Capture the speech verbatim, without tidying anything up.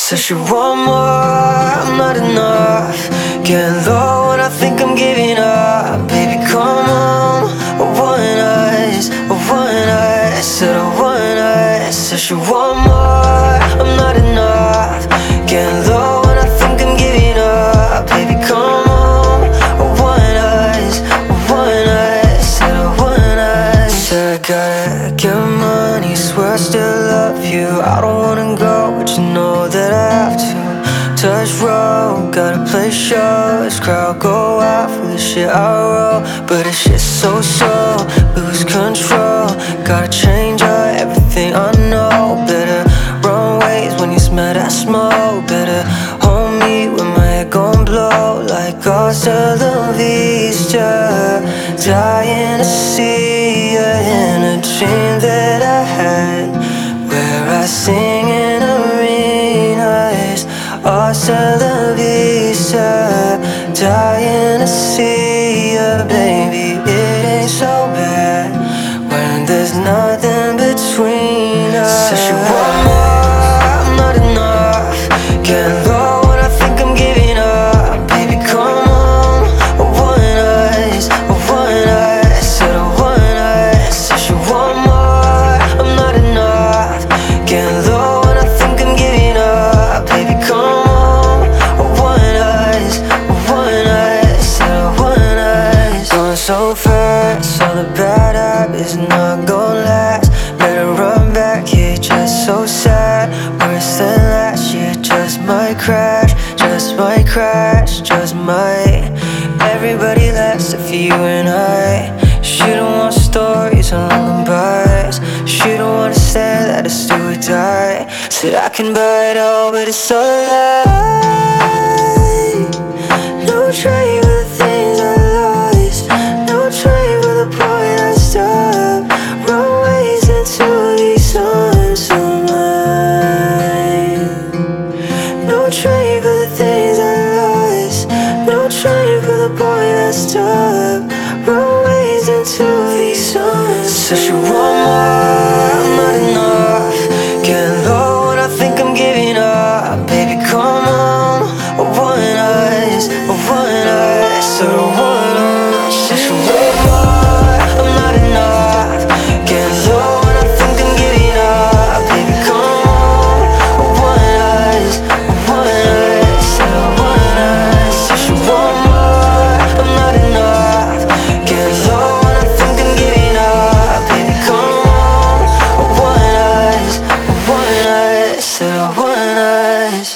Says she want more, I'm not enough. Getting low when I think I'm giving up. Baby, come on, I want us, I want us. Said I want us. Says she want more, I'm not enough. Getting low when I think I'm giving up. Baby, come on, I want us, I want us. Said I want us. Said I gotta get money, swear I still love you. I don't wanna go, but you know that I have to. Touch road, gotta play shows. Crowd go out for the shit I wrote, but this shit's so slow, lose control. Gotta change up everything I know. Better run ways when you smell that smoke. Better hold me when my head gon' blow. Like hasta la vista, dying to see you in a dream that I had, where I sing in arenas. Hasta la vista, dying to see you, baby. It ain't so bad when there's nothing between us. Says she want more, I'm not enough. Getting low when I think I'm giving up. Baby, come on, I want us, I want us. Said I want us. Says she want more, I'm not enough. Getting low when I think I'm giving up. Baby, come on, I want us, I want us. Said I want us. Going so fast, all the bad habits not gon' last. Better run back, yeah, just so sad. Worse than last year, just might crash, just might crash, just might. Everybody laughs if you and I. She don't want stories on lullabies. She don't understand that it's do or die. Said I can buy it all, but it's all a lie. No trade for the things I lost. No trade for the point I stopped. Runways into these songs of mine. No trade for the things I lost. No trade for the point I stopped. Runways into these songs. Says she want more, I'm not enough. Getting low when I think I'm giving up. Baby, come on, I want us, I want us. Said I want us. Says she want more, I'm not enough. Getting low when I think I'm giving up. Baby, come on, I want us, I want us. Said I want us. Says she want more, I'm not enough. Getting low when I think I'm giving up. Baby, come on, I want us, I want us. Said I want us.